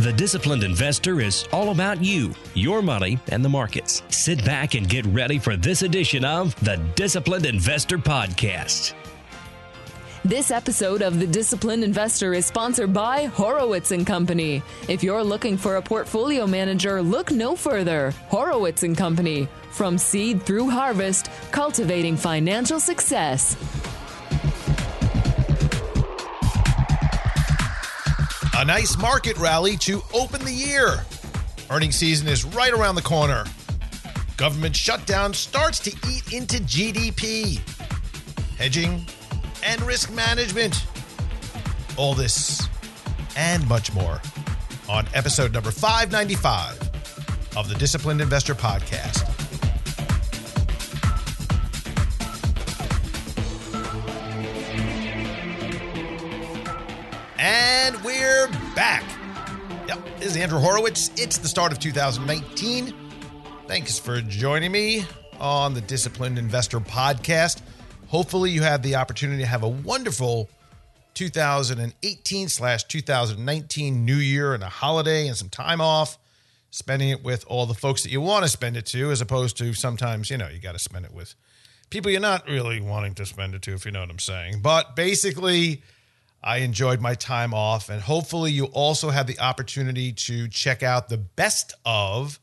The Disciplined Investor is all about you, your money, and the markets. Sit back and get ready for this edition of the Disciplined Investor Podcast. This episode of The Disciplined Investor is sponsored by Horowitz & Company. If you're looking for a portfolio manager, look no further. Horowitz & Company. From seed through harvest, cultivating financial success. A nice market rally to open the year. Earnings season is right around the corner. Government shutdown starts to eat into GDP. Hedging and risk management. All this and much more on episode number 595 of the Disciplined Investor Podcast. And we're back. Yep, this is Andrew Horowitz. It's the start of 2019. Thanks for joining me on the Disciplined Investor Podcast. Hopefully you have the opportunity to have a wonderful 2018/2019 New Year and a holiday and some time off, spending it with all the folks that you want to spend it to, as opposed to sometimes, you got to spend it with people you're not really wanting to spend it to, if you know what I'm saying. But basically, I enjoyed my time off, and hopefully you also have the opportunity to check out the best of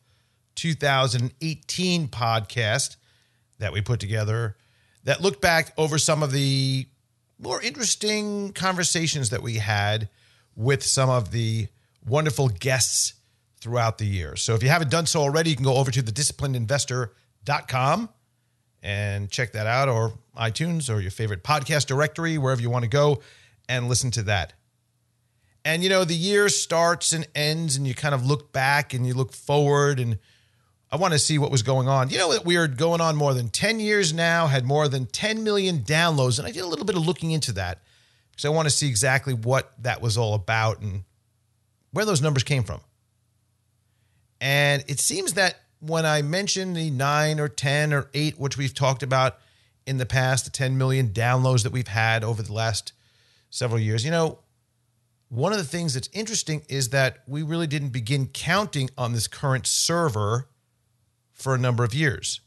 2018 podcast that we put together that looked back over some of the more interesting conversations that we had with some of the wonderful guests throughout the year. So if you haven't done so already, you can go over to thedisciplinedinvestor.com and check that out, or iTunes or your favorite podcast directory, wherever you want to go, and listen to that. And, the year starts and ends, and you kind of look back and you look forward, and I want to see what was going on. That we are going on more than 10 years now, had more than 10 million downloads, and I did a little bit of looking into that because I want to see exactly what that was all about and where those numbers came from. And it seems that when I mentioned the 9 or 10 or 8, which we've talked about in the past, the 10 million downloads that we've had over the last several years. One of the things that's interesting is that we really didn't begin counting on this current server for a number of years.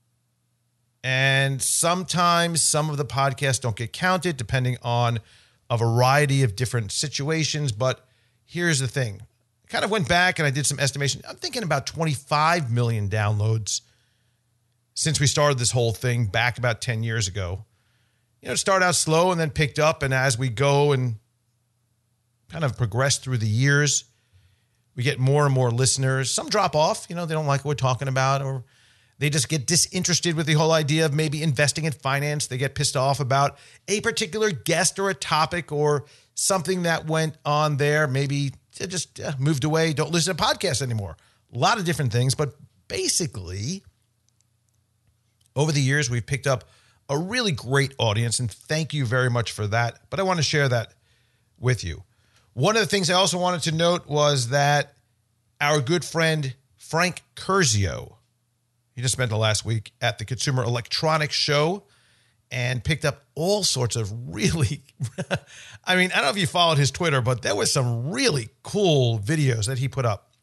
And sometimes some of the podcasts don't get counted depending on a variety of different situations. But here's the thing. I kind of went back and I did some estimation. I'm thinking about 25 million downloads since we started this whole thing back about 10 years ago. It started out slow and then picked up. And as we go and kind of progress through the years, we get more and more listeners. Some drop off, they don't like what we're talking about, or they just get disinterested with the whole idea of maybe investing in finance. They get pissed off about a particular guest or a topic or something that went on there. Maybe they just moved away, don't listen to podcasts anymore. A lot of different things. But basically, over the years, we've picked up a really great audience, and thank you very much for that. But I want to share that with you. One of the things I also wanted to note was that our good friend Frank Curzio, he just spent the last week at the Consumer Electronics Show and picked up all sorts of really, I don't know if you followed his Twitter, but there was some really cool videos that he put up.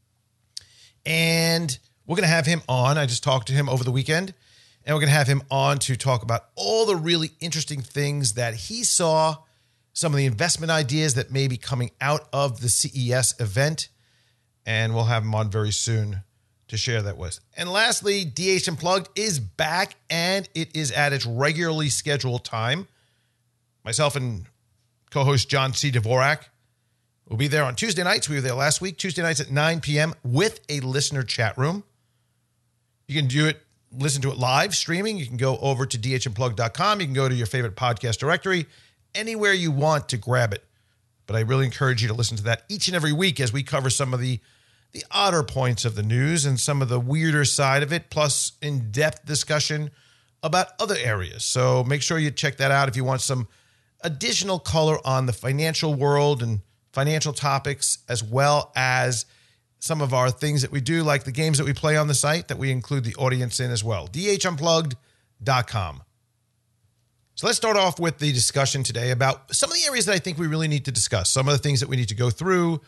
And we're going to have him on. I just talked to him over the weekend. And we're going to have him on to talk about all the really interesting things that he saw, some of the investment ideas that may be coming out of the CES event. And we'll have him on very soon to share that with. And lastly, DH Unplugged is back, and it is at its regularly scheduled time. Myself and co-host John C. Dvorak will be there on Tuesday nights. We were there last week, Tuesday nights at 9 p.m. with a listener chat room. You can do it. Listen to it live streaming. You can go over to dhunplugged.com. You can go to your favorite podcast directory, anywhere you want to grab it. But I really encourage you to listen to that each and every week as we cover some of the odder points of the news and some of the weirder side of it, plus in-depth discussion about other areas. So make sure you check that out if you want some additional color on the financial world and financial topics, as well as some of our things that we do, like the games that we play on the site that we include the audience in as well. dhunplugged.com. So let's start off with the discussion today about some of the areas that I think we really need to discuss, some of the things that we need to go through,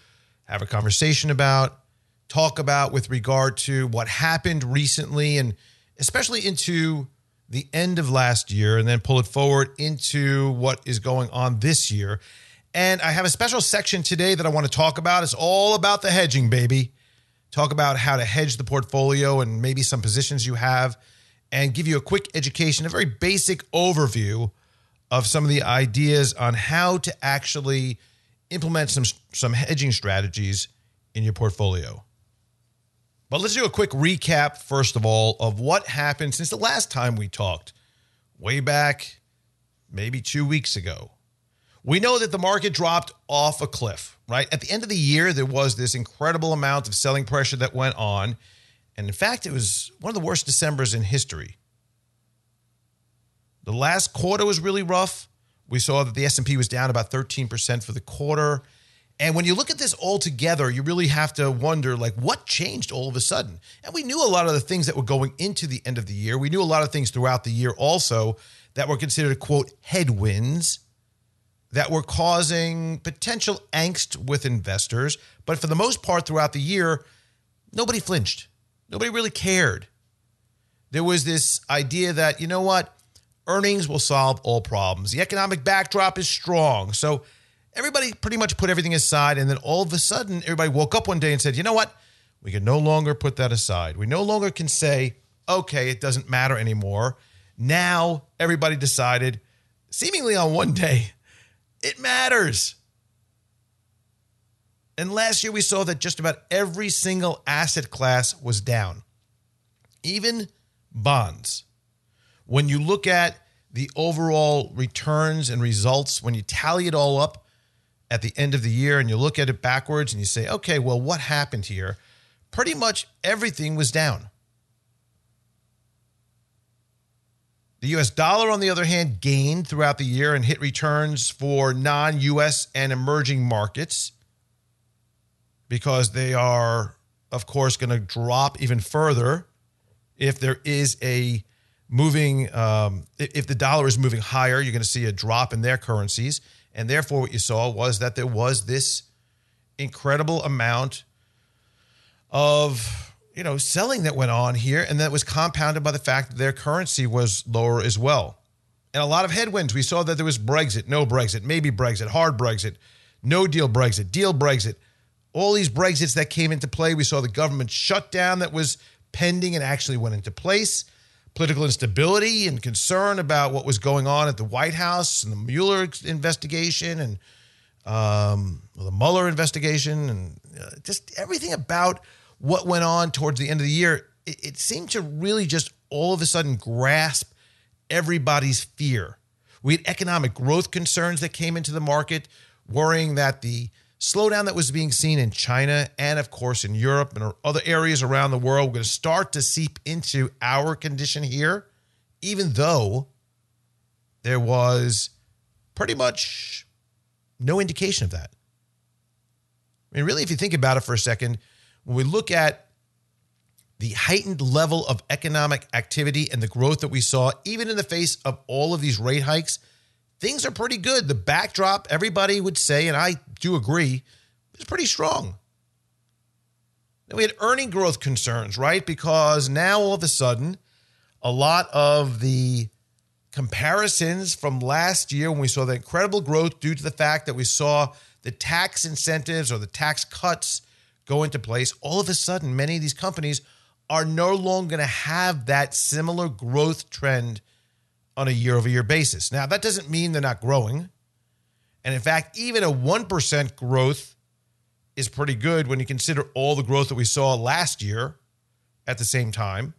have a conversation about, talk about with regard to what happened recently and especially into the end of last year, and then pull it forward into what is going on this year. And I have a special section today that I want to talk about. It's all about the hedging, baby. Talk about how to hedge the portfolio and maybe some positions you have, and give you a quick education, a very basic overview of some of the ideas on how to actually implement some hedging strategies in your portfolio. But let's do a quick recap, first of all, of what happened since the last time we talked, way back maybe 2 weeks ago. We know that the market dropped off a cliff, right? At the end of the year, there was this incredible amount of selling pressure that went on. And in fact, it was one of the worst Decembers in history. The last quarter was really rough. We saw that the S&P was down about 13% for the quarter. And when you look at this all together, you really have to wonder, like, what changed all of a sudden? And we knew a lot of the things that were going into the end of the year. We knew a lot of things throughout the year also that were considered, quote, headwinds that were causing potential angst with investors. But for the most part throughout the year, nobody flinched. Nobody really cared. There was this idea that, you know what? Earnings will solve all problems. The economic backdrop is strong. So everybody pretty much put everything aside. And then all of a sudden, everybody woke up one day and said, you know what? We can no longer put that aside. We no longer can say, okay, it doesn't matter anymore. Now everybody decided, seemingly on one day, it matters. And last year we saw that just about every single asset class was down, even bonds. When you look at the overall returns and results, when you tally it all up at the end of the year and you look at it backwards and you say, okay, well, what happened here? Pretty much everything was down. The U.S. dollar, on the other hand, gained throughout the year and hit returns for non-U.S. and emerging markets because they are, of course, going to drop even further if there is a moving, if the dollar is moving higher, you're going to see a drop in their currencies. And therefore, what you saw was that there was this incredible amount of, selling that went on here. And that was compounded by the fact that their currency was lower as well. And a lot of headwinds. We saw that there was Brexit, no Brexit, maybe Brexit, hard Brexit, no deal Brexit, deal Brexit. All these Brexits that came into play. We saw the government shutdown that was pending and actually went into place. Political instability and concern about what was going on at the White House and the Mueller investigation and the Mueller investigation and just everything about what went on towards the end of the year. It seemed to really just all of a sudden grasp everybody's fear. We had economic growth concerns that came into the market, worrying that the slowdown that was being seen in China and, of course, in Europe and other areas around the world were going to start to seep into our condition here, even though there was pretty much no indication of that. I mean, really, if you think about it for a second, when we look at the heightened level of economic activity and the growth that we saw, even in the face of all of these rate hikes, things are pretty good. The backdrop, everybody would say, and I do agree, is pretty strong. Then we had earning growth concerns, right? Because now all of a sudden, a lot of the comparisons from last year when we saw the incredible growth due to the fact that we saw the tax incentives or the tax cuts go into place, all of a sudden, many of these companies are no longer going to have that similar growth trend on a year-over-year basis. Now, that doesn't mean they're not growing. And in fact, even a 1% growth is pretty good when you consider all the growth that we saw last year at the same time.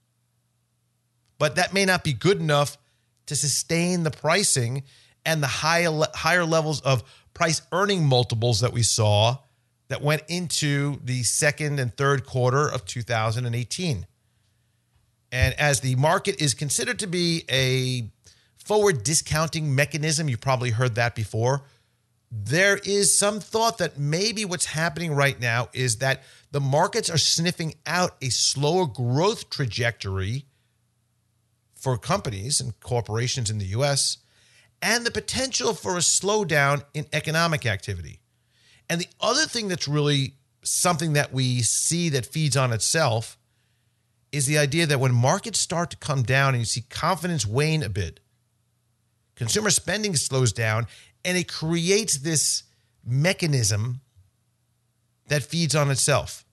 But that may not be good enough to sustain the pricing and the higher levels of price earning multiples that we saw that went into the second and third quarter of 2018. And as the market is considered to be a forward discounting mechanism, you've probably heard that before, there is some thought that maybe what's happening right now is that the markets are sniffing out a slower growth trajectory for companies and corporations in the U.S. and the potential for a slowdown in economic activity. And the other thing that's really something that we see that feeds on itself is the idea that when markets start to come down and you see confidence wane a bit, consumer spending slows down, and it creates this mechanism that feeds on itself.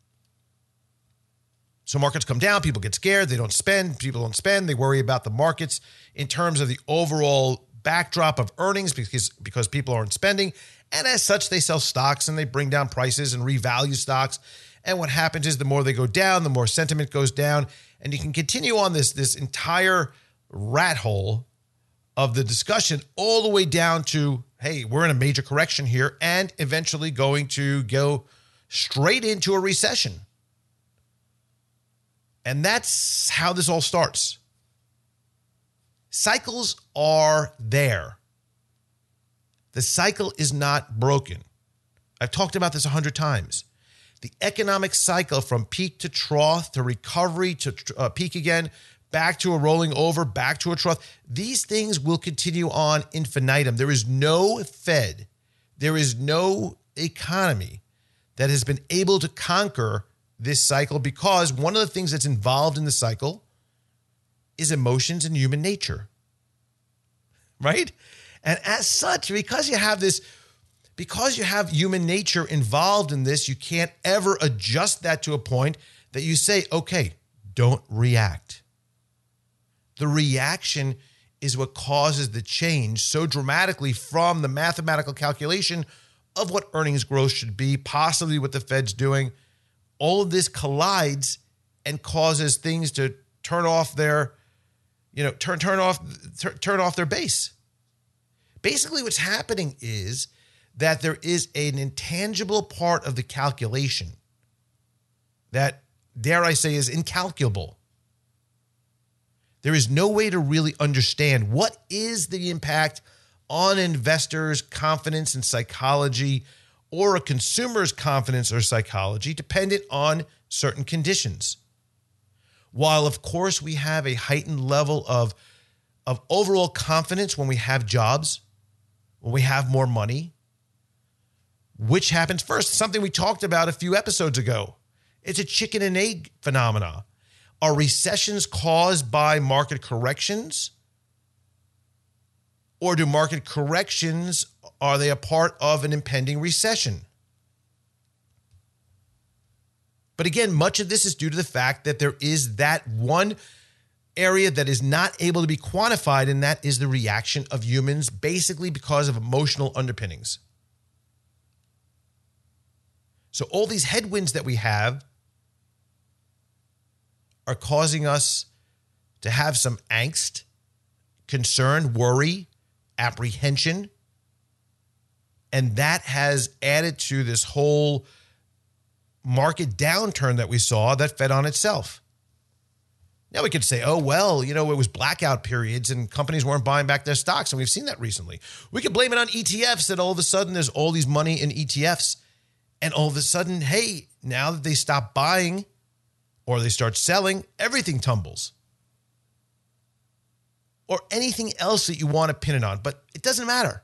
So markets come down, people get scared, they don't spend, people don't spend, they worry about the markets in terms of the overall backdrop of earnings because people aren't spending. And as such, they sell stocks and they bring down prices and revalue stocks. And what happens is the more they go down, the more sentiment goes down. And you can continue on this entire rat hole of the discussion all the way down to, hey, we're in a major correction here and eventually going to go straight into a recession. And that's how this all starts. Cycles are there. The cycle is not broken. I've talked about this 100 times. The economic cycle from peak to trough to recovery to peak again, back to a rolling over, back to a trough. These things will continue on infinitum. There is no Fed, there is no economy that has been able to conquer this cycle because one of the things that's involved in the cycle is emotions and human nature, right? And as such, because you have human nature involved in this, you can't ever adjust that to a point that you say, okay, don't react. The reaction is what causes the change so dramatically from the mathematical calculation of what earnings growth should be, possibly what the Fed's doing. All of this collides and causes things to turn off their base. Basically, what's happening is that there is an intangible part of the calculation that, dare I say, is incalculable. There is no way to really understand what is the impact on investors' confidence and psychology or a consumer's confidence or psychology dependent on certain conditions. While, of course, we have a heightened level of overall confidence when we have jobs, when we have more money, which happens first? Something we talked about a few episodes ago. It's a chicken and egg phenomena. Are recessions caused by market corrections? Or do market corrections, are they a part of an impending recession? But again, much of this is due to the fact that there is that one area that is not able to be quantified, and that is the reaction of humans, basically because of emotional underpinnings. So all these headwinds that we have are causing us to have some angst, concern, worry, apprehension. And that has added to this whole market downturn that we saw that fed on itself. Now we could say, oh, well, it was blackout periods and companies weren't buying back their stocks. And we've seen that recently. We could blame it on ETFs, that all of a sudden there's all these money in ETFs. And all of a sudden, hey, now that they stop buying or they start selling, everything tumbles. Or anything else that you want to pin it on. But it doesn't matter.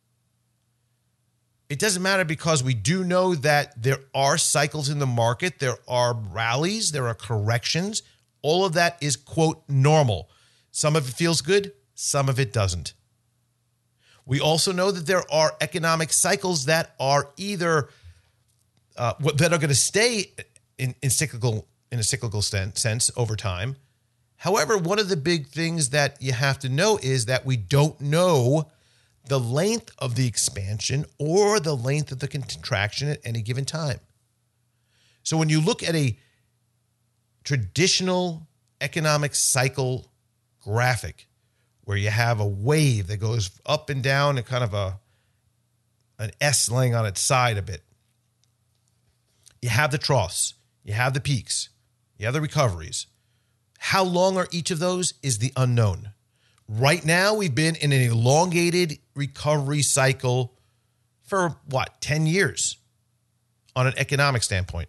It doesn't matter because we do know that there are cycles in the market. There are rallies. There are corrections. All of that is, quote, normal. Some of it feels good. Some of it doesn't. We also know that there are economic cycles that are either that are going to stay in a cyclical sense over time. However, one of the big things that you have to know is that we don't know the length of the expansion or the length of the contraction at any given time. So when you look at a traditional economic cycle graphic where you have a wave that goes up and down and kind of an S laying on its side a bit, you have the troughs, you have the peaks, you have the recoveries. How long are each of those is the unknown. Right now, we've been in an elongated recovery cycle for 10 years on an economic standpoint.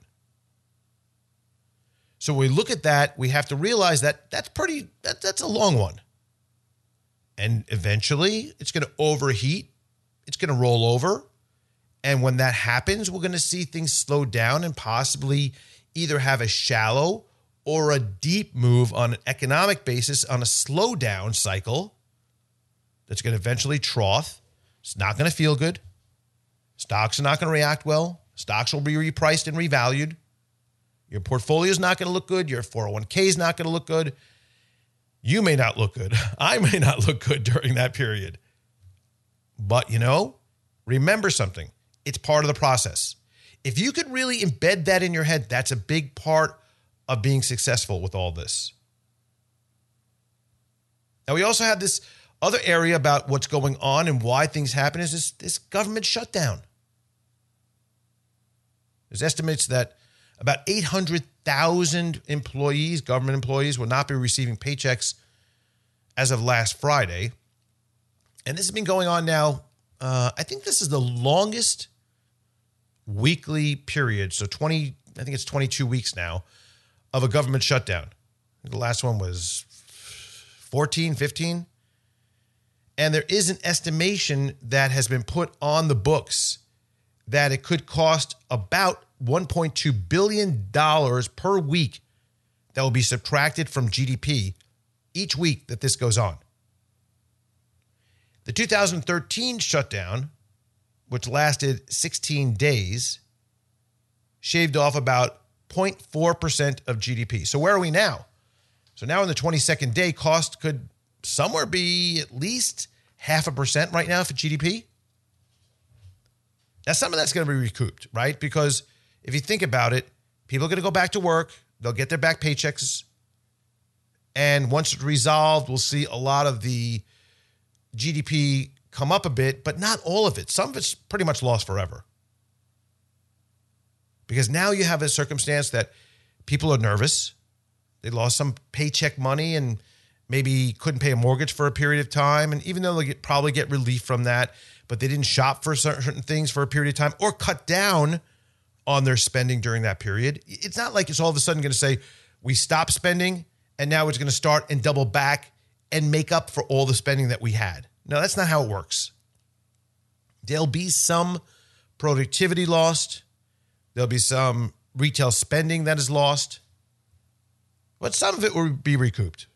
So when we look at that, we have to realize that that's a long one. And eventually, it's going to overheat, it's going to roll over, And when that happens, we're going to see things slow down and possibly either have a shallow or a deep move on an economic basis on a slowdown cycle that's going to eventually trough. It's not going to feel good. Stocks are not going to react well. Stocks will be repriced and revalued. Your portfolio is not going to look good. Your 401k is not going to look good. You may not look good. I may not look good during that period. But, remember something. It's part of the process. If you could really embed that in your head, that's a big part of being successful with all this. Now, we also have this other area about what's going on and why things happen is this government shutdown. There's estimates that about 800,000 employees, government employees, will not be receiving paychecks as of last Friday. And this has been going on now. I think this is the longest weekly period. So I think it's 22 weeks now of a government shutdown. The last one was 14, 15. And there is an estimation that has been put on the books that it could cost about $1.2 billion per week that will be subtracted from GDP each week that this goes on. The 2013 shutdown, which lasted 16 days, shaved off about 0.4% of GDP. So where are we now? So now in the 22nd day, cost could somewhere be at least 0.5% right now for GDP. Now, some of that's going to be recouped, right? Because if you think about it, people are going to go back to work. They'll get their back paychecks. And once it's resolved, we'll see a lot of the GDP come up a bit, but not all of it. Some of it's pretty much lost forever. Because now you have a circumstance that people are nervous. They lost some paycheck money and maybe couldn't pay a mortgage for a period of time. And even though they'll probably get relief from that, but they didn't shop for certain things for a period of time or cut down on their spending during that period. It's not like it's all of a sudden going to say, we stop spending and now it's going to start and double back and make up for all the spending that we had. No, that's not how it works. There'll be some productivity lost. There'll be some retail spending that is lost. But some of it will be recouped.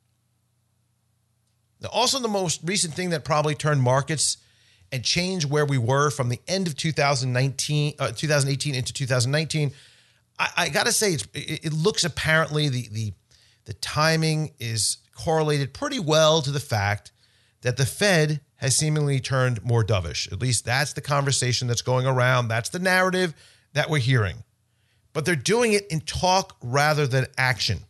Now, also, the most recent thing that probably turned markets and changed where we were from the end of 2018 into 2019, I got to say, it looks apparently the timing is correlated pretty well to the fact that the Fed has seemingly turned more dovish. At least that's the conversation that's going around. That's the narrative that we're hearing. But they're doing it in talk rather than action.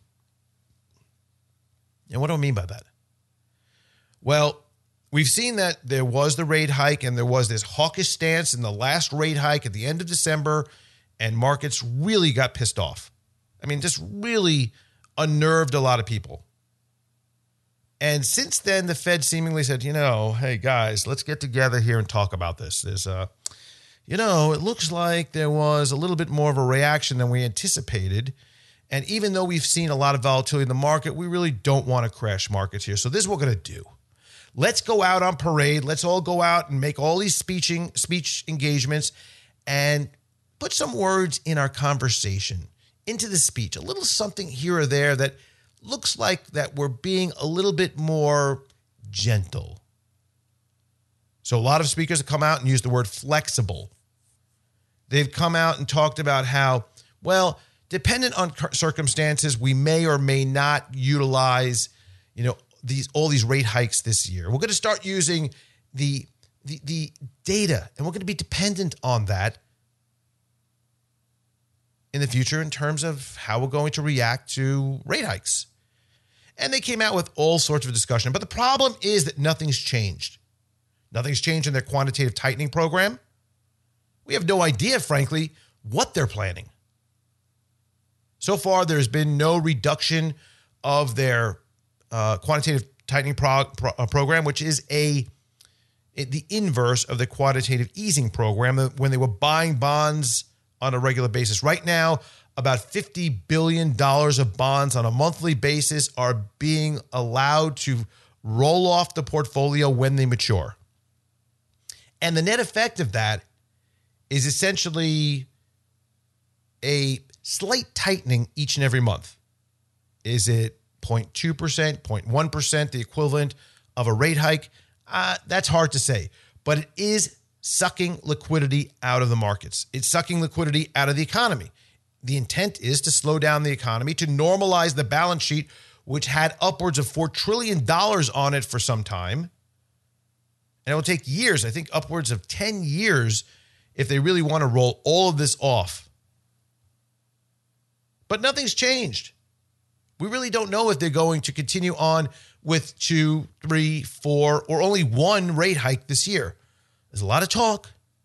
And what do I mean by that? Well, we've seen that there was the rate hike and there was this hawkish stance in the last rate hike at the end of December, and markets really got pissed off. I mean, just really unnerved a lot of people. And since then, the Fed seemingly said, hey, guys, let's get together here and talk about this. There's, it looks like there was a little bit more of a reaction than we anticipated. And even though we've seen a lot of volatility in the market, we really don't want to crash markets here. So this is what we're going to do. Let's go out on parade. Let's all go out and make all these speech engagements and put some words in our conversation, into the speech, a little something here or there that looks like that we're being a little bit more gentle. So a lot of speakers have come out and used the word flexible. They've come out and talked about how, well, dependent on circumstances, we may or may not utilize, all these rate hikes this year. We're going to start using the data, and we're going to be dependent on that in the future in terms of how we're going to react to rate hikes. And they came out with all sorts of discussion. But the problem is that nothing's changed. Nothing's changed in their quantitative tightening program. We have no idea, frankly, what they're planning. So far, there's been no reduction of their quantitative tightening program, which is the inverse of the quantitative easing program when they were buying bonds on a regular basis. Right now, about $50 billion of bonds on a monthly basis are being allowed to roll off the portfolio when they mature. And the net effect of that is essentially a slight tightening each and every month. Is it 0.2%, 0.1%, the equivalent of a rate hike? That's hard to say, but it is sucking liquidity out of the markets. It's sucking liquidity out of the economy. The intent is to slow down the economy, to normalize the balance sheet, which had upwards of $4 trillion on it for some time. And it will take years, I think upwards of 10 years, if they really want to roll all of this off. But nothing's changed. We really don't know if they're going to continue on with 2, 3, 4, or only one rate hike this year. There's a lot of talk.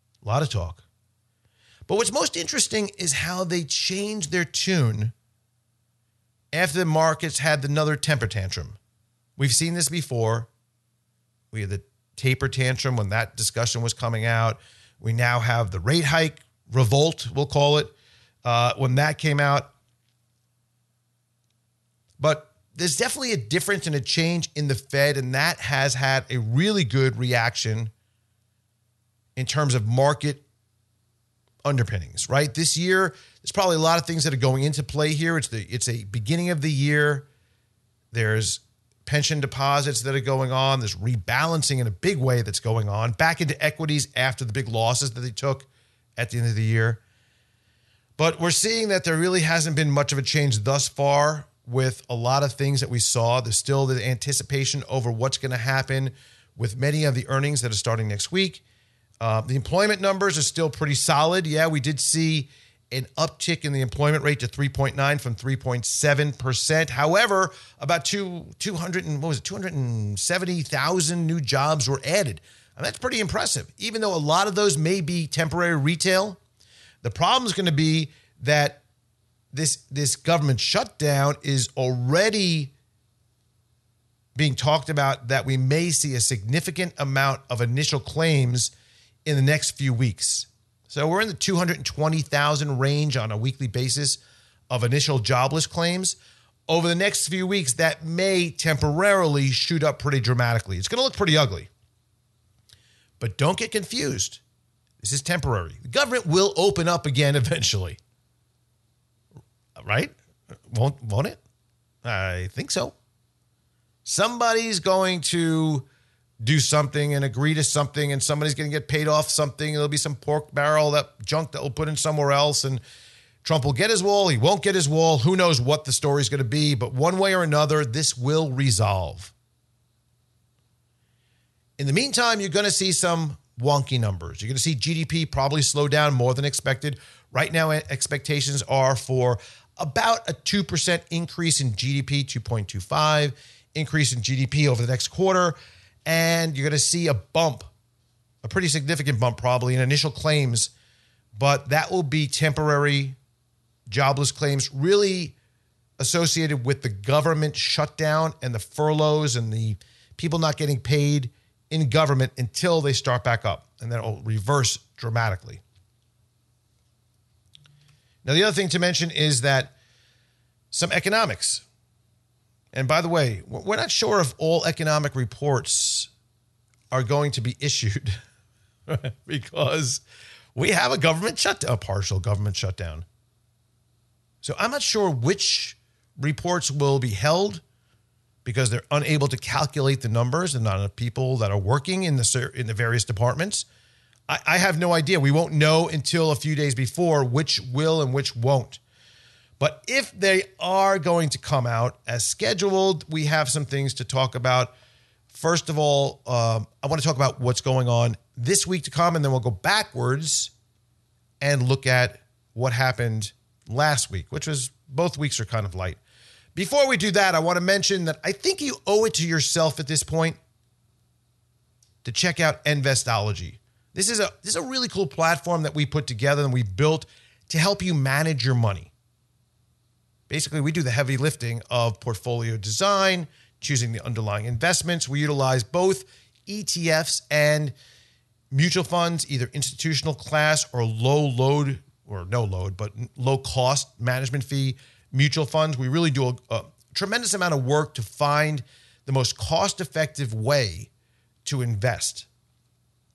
But what's most interesting is how they changed their tune after the markets had another temper tantrum. We've seen this before. We had the taper tantrum when that discussion was coming out. We now have the rate hike revolt, we'll call it, when that came out. But there's definitely a difference and a change in the Fed, and that has had a really good reaction in terms of market underpinnings, right? This year, there's probably a lot of things that are going into play here. It's a beginning of the year. There's pension deposits that are going on. There's rebalancing in a big way that's going on back into equities after the big losses that they took at the end of the year. But we're seeing that there really hasn't been much of a change thus far with a lot of things that we saw. There's still the anticipation over what's going to happen with many of the earnings that are starting next week. The employment numbers are still pretty solid. Yeah, we did see an uptick in the employment rate to 3.9 from 3.7%. However, about 270,000 new jobs were added. And that's pretty impressive. Even though a lot of those may be temporary retail, the problem is going to be that this government shutdown is already being talked about, that we may see a significant amount of initial claims in the next few weeks. So we're in the 220,000 range on a weekly basis of initial jobless claims. Over the next few weeks, that may temporarily shoot up pretty dramatically. It's going to look pretty ugly. But don't get confused. This is temporary. The government will open up again eventually. Right? Won't it? I think so. Somebody's going to do something and agree to something, and somebody's going to get paid off something. There'll be some pork barrel, that junk that will put in somewhere else, and Trump will get his wall. He won't get his wall. Who knows what the story's going to be, but one way or another, this will resolve. In the meantime, you're going to see some wonky numbers. You're going to see GDP probably slow down more than expected. Right now, expectations are for about a 2% increase in GDP, 2.25 increase in GDP over the next quarter. And you're going to see a bump, a pretty significant bump probably in initial claims, but that will be temporary jobless claims really associated with the government shutdown and the furloughs and the people not getting paid in government until they start back up, and then it'll reverse dramatically. Now, the other thing to mention is that some economics. And by the way, we're not sure if all economic reports are going to be issued because we have a government shutdown, a partial government shutdown. So I'm not sure which reports will be held because they're unable to calculate the numbers and not enough people that are working in the various departments. I have no idea. We won't know until a few days before which will and which won't. But if they are going to come out as scheduled, we have some things to talk about. First of all, I want to talk about what's going on this week to come, and then we'll go backwards and look at what happened last week, which was both weeks are kind of light. Before we do that, I want to mention that I think you owe it to yourself at this point to check out Investology. This is a really cool platform that we put together and we built to help you manage your money. Basically, we do the heavy lifting of portfolio design, choosing the underlying investments. We utilize both ETFs and mutual funds, either institutional class or low load, or no load, but low cost management fee mutual funds. We really do a tremendous amount of work to find the most cost-effective way to invest.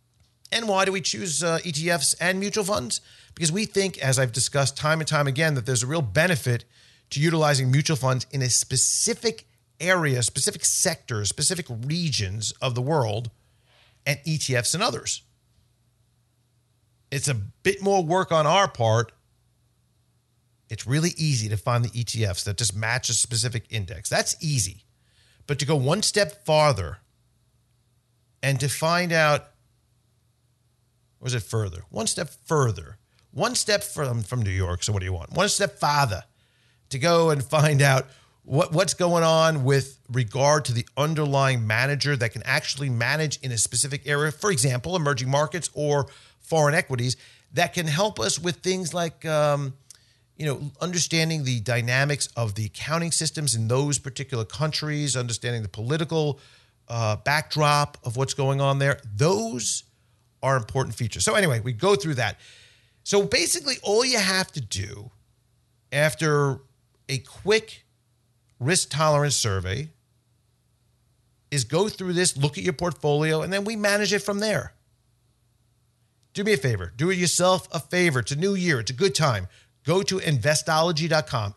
And why do we choose ETFs and mutual funds? Because we think, as I've discussed time and time again, that there's a real benefit to utilizing mutual funds in a specific area, specific sectors, specific regions of the world, and ETFs in others. It's a bit more work on our part. It's really easy to find the ETFs that just match a specific index. That's easy. But to go one step farther and to find out, or is it further? One step further. One step from New York, so what do you want? One step farther to go and find out what's going on with regard to the underlying manager that can actually manage in a specific area, for example, emerging markets or foreign equities, that can help us with things like understanding the dynamics of the accounting systems in those particular countries, understanding the political backdrop of what's going on there. Those are important features. So anyway, we go through that. So basically all you have to do after a quick risk tolerance survey is go through this, look at your portfolio, and then we manage it from there. Do me a favor. Do it yourself a favor. It's a new year. It's a good time. Go to Investology.com,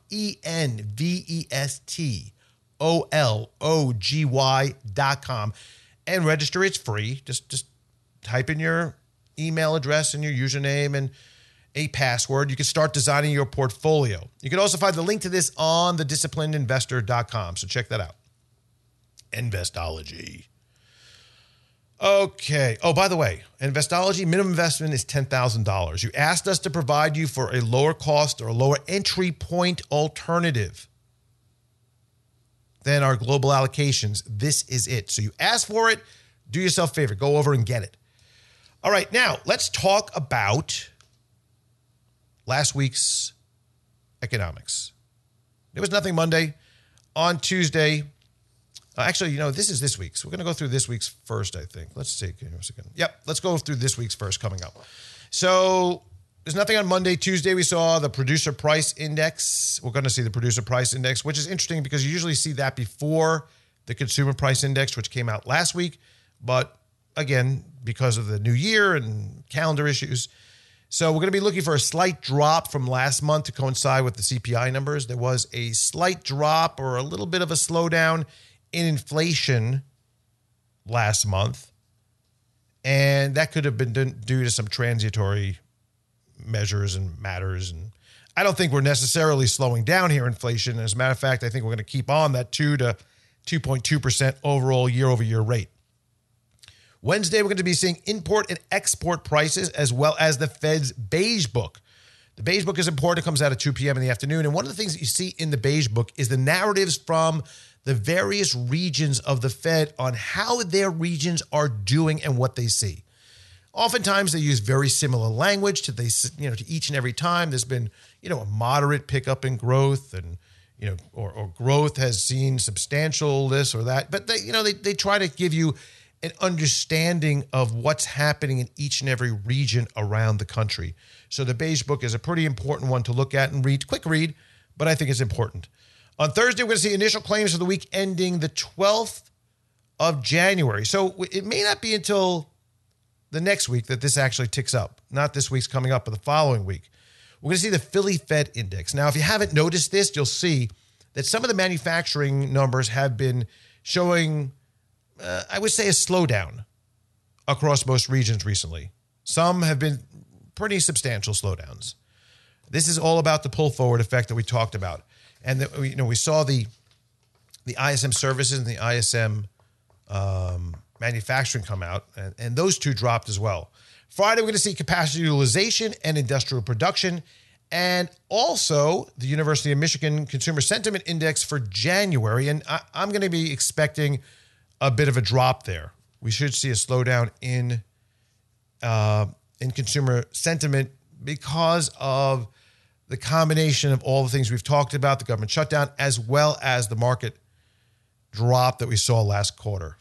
ENVESTOLOGY.com, and register. It's free. Just type in your email address and your username and a password. You can start designing your portfolio. You can also find the link to this on thedisciplinedinvestor.com. So check that out. Investology. Okay. Oh, by the way, Investology, minimum investment is $10,000. You asked us to provide you for a lower cost or a lower entry point alternative than our global allocations. This is it. So you asked for it. Do yourself a favor. Go over and get it. All right. Now, let's talk about last week's economics. There was nothing Monday. On Tuesday, this is this week's. We're going to go through this week's first, I think. Let's see. Yep, let's go through this week's first coming up. So there's nothing on Monday. Tuesday, we saw the producer price index. We're going to see the producer price index, which is interesting because you usually see that before the consumer price index, which came out last week. But again, because of the new year and calendar issues, so we're going to be looking for a slight drop from last month to coincide with the CPI numbers. There was a slight drop or a little bit of a slowdown in inflation last month, and that could have been due to some transitory measures and matters. And I don't think we're necessarily slowing down here inflation. As a matter of fact, I think we're going to keep on that 2 to 2.2% overall year-over-year rate. Wednesday, we're going to be seeing import and export prices as well as the Fed's Beige Book. The Beige Book is important. It comes out at 2 p.m. in the afternoon. And one of the things that you see in the Beige Book is the narratives from the various regions of the Fed on how their regions are doing and what they see. Oftentimes, they use very similar language to each and every time. There's been, a moderate pickup in growth, and or growth has seen substantial this or that. But they try to give you an understanding of what's happening in each and every region around the country. So the Beige Book is a pretty important one to look at and read. Quick read, but I think it's important. On Thursday, we're going to see initial claims for the week ending the 12th of January. So it may not be until the next week that this actually ticks up. Not this week's coming up, but the following week. We're going to see the Philly Fed Index. Now, if you haven't noticed this, you'll see that some of the manufacturing numbers have been showing, I would say, a slowdown across most regions recently. Some have been pretty substantial slowdowns. This is all about the pull forward effect that we talked about. And we saw the ISM services and the ISM manufacturing come out, and those two dropped as well. Friday, we're going to see capacity utilization and industrial production, and also the University of Michigan Consumer Sentiment Index for January. And I'm going to be expecting a bit of a drop there. We should see a slowdown in consumer sentiment because of the combination of all the things we've talked about, the government shutdown, as well as the market drop that we saw last quarter.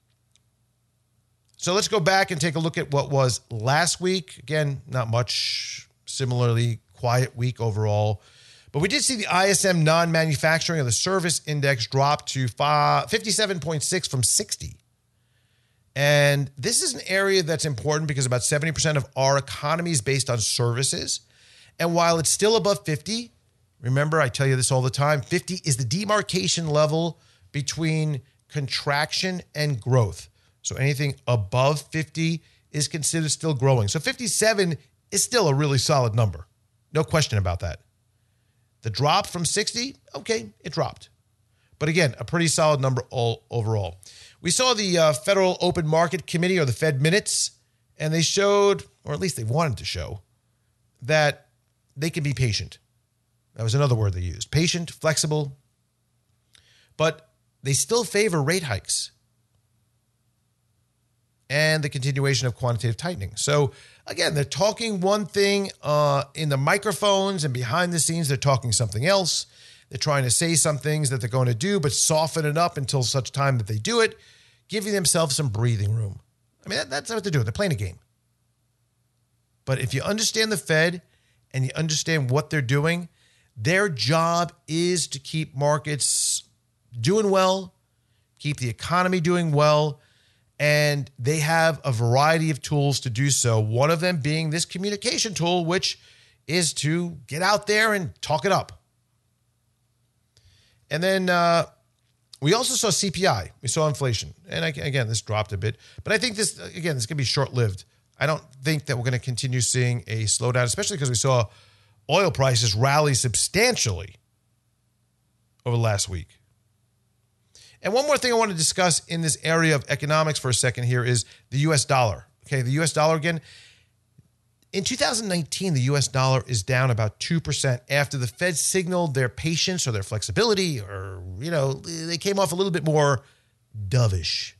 So let's go back and take a look at what was last week. Again, not much, similarly quiet week overall. But we did see the ISM non-manufacturing of the service index drop to 57.6 from 60. And this is an area that's important because about 70% of our economy is based on services. And while it's still above 50, remember, I tell you this all the time, 50 is the demarcation level between contraction and growth. So anything above 50 is considered still growing. So 57 is still a really solid number. No question about that. The drop from 60, okay, it dropped. But again, a pretty solid number overall. We saw the Federal Open Market Committee, or the Fed minutes, and they showed, or at least they wanted to show, that they can be patient. That was another word they used. Patient, flexible. But they still favor rate hikes and the continuation of quantitative tightening. So again, they're talking one thing in the microphones, and behind the scenes, they're talking something else. They're trying to say some things that they're going to do, but soften it up until such time that they do it, giving themselves some breathing room. I mean, that's what they're doing. They're playing a game. But if you understand the Fed and you understand what they're doing, their job is to keep markets doing well, keep the economy doing well, and they have a variety of tools to do so. One of them being this communication tool, which is to get out there and talk it up. And then we also saw CPI. We saw inflation. And again, this dropped a bit. But I think this going to be short-lived. I don't think that we're going to continue seeing a slowdown, especially because we saw oil prices rally substantially over the last week. And one more thing I want to discuss in this area of economics for a second here is the U.S. dollar. Okay, the U.S. dollar again. In 2019, the U.S. dollar is down about 2% after the Fed signaled their patience or their flexibility, or, they came off a little bit more dovish.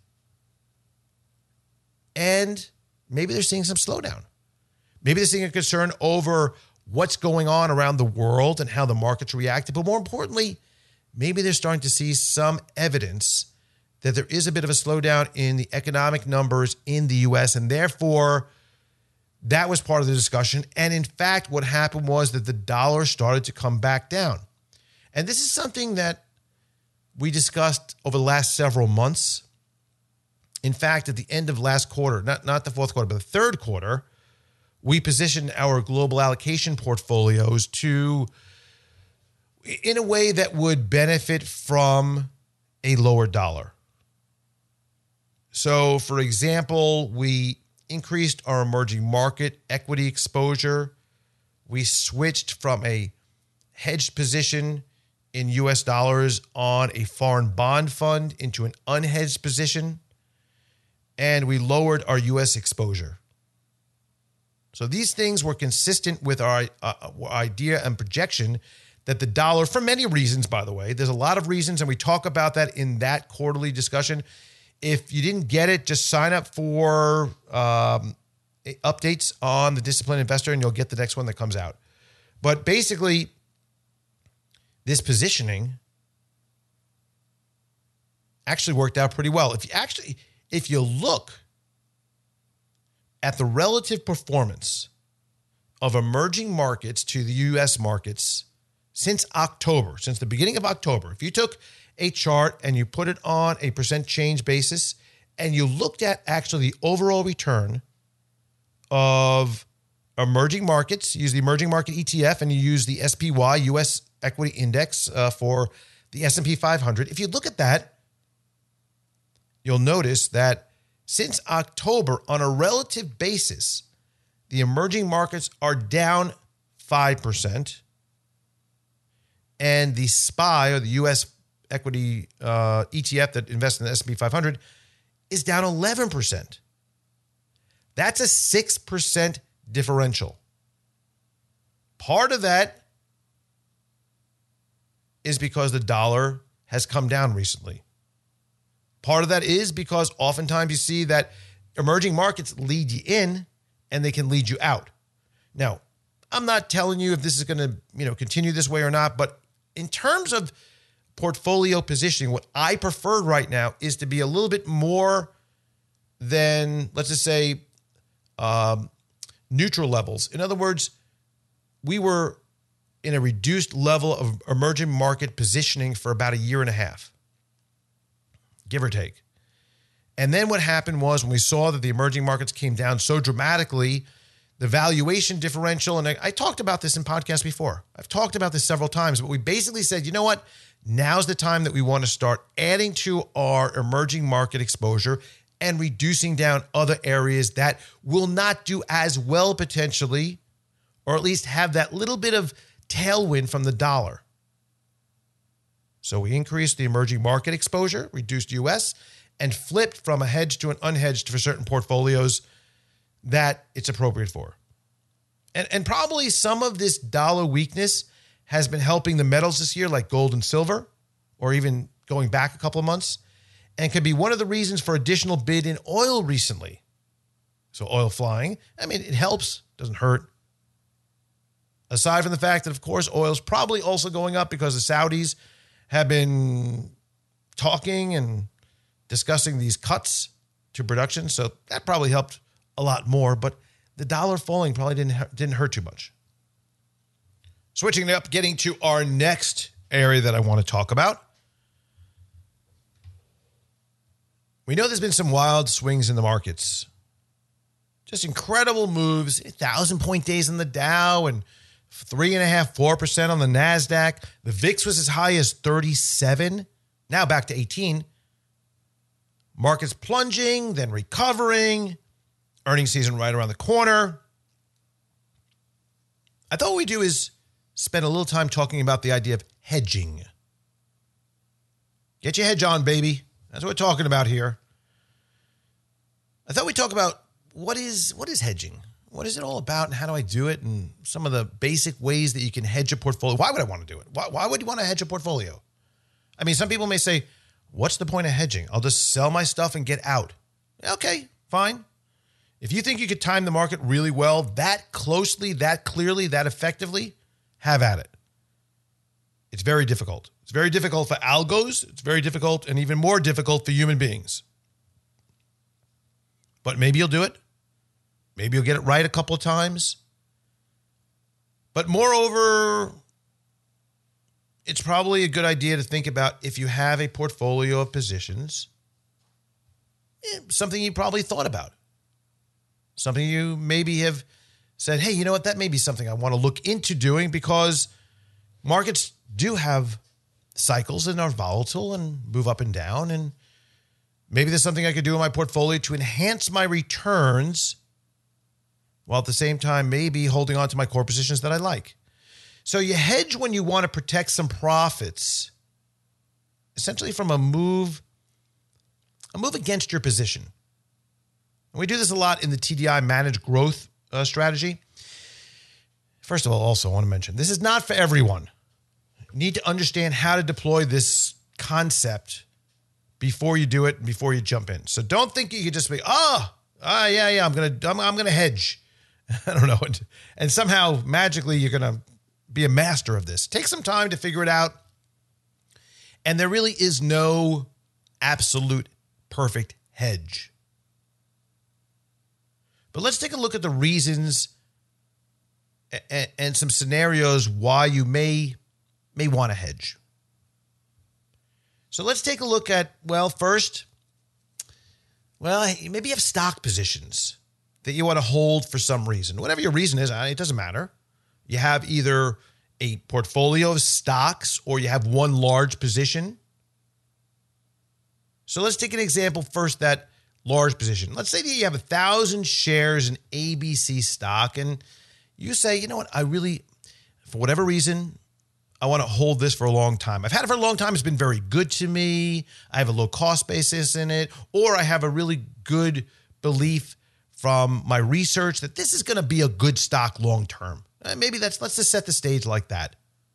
And maybe they're seeing some slowdown. Maybe they're seeing a concern over what's going on around the world and how the markets reacted. But more importantly, maybe they're starting to see some evidence that there is a bit of a slowdown in the economic numbers in the U.S., and therefore that was part of the discussion. And in fact, what happened was that the dollar started to come back down. And this is something that we discussed over the last several months. In fact, at the end of last quarter, not the fourth quarter, but the third quarter, we positioned our global allocation portfolios in a way that would benefit from a lower dollar. So, for example, we increased our emerging market equity exposure. We switched from a hedged position in U.S. dollars on a foreign bond fund into an unhedged position. And we lowered our U.S. exposure. So these things were consistent with our idea and projection that the dollar, for many reasons, by the way, there's a lot of reasons, and we talk about that in that quarterly discussion. If you didn't get it, just sign up for updates on the Disciplined Investor, and you'll get the next one that comes out. But basically, this positioning actually worked out pretty well. If you look at the relative performance of emerging markets to the U.S. markets since the beginning of October, if you took a chart and you put it on a percent change basis and you looked at actually the overall return of emerging markets, use the emerging market ETF and you use the SPY, U.S. Equity Index for the S&P 500. If you look at that, you'll notice that since October, on a relative basis, the emerging markets are down 5%, and the SPY, or the U.S. equity ETF that invests in the S&P 500, is down 11%. That's a 6% differential. Part of that is because the dollar has come down recently. Part of that is because oftentimes you see that emerging markets lead you in and they can lead you out. Now, I'm not telling you if this is going to, continue this way or not, but in terms of portfolio positioning, what I prefer right now is to be a little bit more than, let's just say, neutral levels. In other words, we were in a reduced level of emerging market positioning for about a year and a half, give or take. And then what happened was when we saw that the emerging markets came down so dramatically, the valuation differential, and I talked about this in podcasts before. I've talked about this several times, but we basically said, you know what? Now's the time that we want to start adding to our emerging market exposure and reducing down other areas that will not do as well potentially, or at least have that little bit of tailwind from the dollar. So we increased the emerging market exposure, reduced US, and flipped from a hedged to an unhedged for certain portfolios that it's appropriate for. And probably some of this dollar weakness has been helping the metals this year, like gold and silver, or even going back a couple of months, and could be one of the reasons for additional bid in oil recently. So oil flying, I mean, it helps, doesn't hurt. Aside from the fact that, of course, oil's probably also going up because the Saudis have been talking and discussing these cuts to production. So that probably helped a lot more, but the dollar falling probably didn't hurt too much. Switching it up, getting to our next area that I want to talk about. We know there's been some wild swings in the markets. Just incredible moves, 1,000-point days on the Dow and 3.5%, 4% on the NASDAQ. The VIX was as high as 37, now back to 18. Markets plunging, then recovering. Earnings season right around the corner. I thought what we do is spend a little time talking about the idea of hedging. Get your hedge on, baby. That's what we're talking about here. I thought we'd talk about what is hedging? What is it all about and how do I do it? And some of the basic ways that you can hedge a portfolio. Why would I want to do it? Why would you want to hedge a portfolio? I mean, some people may say, what's the point of hedging? I'll just sell my stuff and get out. Okay, fine. If you think you could time the market really well, that closely, that clearly, that effectively, have at it. It's very difficult. It's very difficult for algos. It's very difficult and even more difficult for human beings. But maybe you'll do it. Maybe you'll get it right a couple of times. But moreover, it's probably a good idea to think about if you have a portfolio of positions, something you probably thought about. Something you maybe have said, hey, you know what? That may be something I want to look into doing because markets do have cycles and are volatile and move up and down. And maybe there's something I could do in my portfolio to enhance my returns while at the same time maybe holding on to my core positions that I like. So you hedge when you want to protect some profits, essentially from a move against your position. And we do this a lot in the TDI managed growth strategy. First of all, also I want to mention, this is not for everyone. You need to understand how to deploy this concept before you do it and before you jump in. So don't think you could just be, yeah, I'm gonna hedge. I don't know. And somehow magically you're gonna be a master of this. Take some time to figure it out. And there really is no absolute perfect hedge. But let's take a look at the reasons and some scenarios why you may want to hedge. So let's take a look at, first, maybe you have stock positions that you want to hold for some reason. Whatever your reason is, it doesn't matter. You have either a portfolio of stocks or you have one large position. So let's take an example first, that large position. Let's say that you have 1,000 shares in ABC stock and you say, you know what, I really, for whatever reason, I want to hold this for a long time. I've had it for a long time. It's been very good to me. I have a low cost basis in it, or I have a really good belief from my research that this is going to be a good stock long term. Maybe let's just set the stage like that.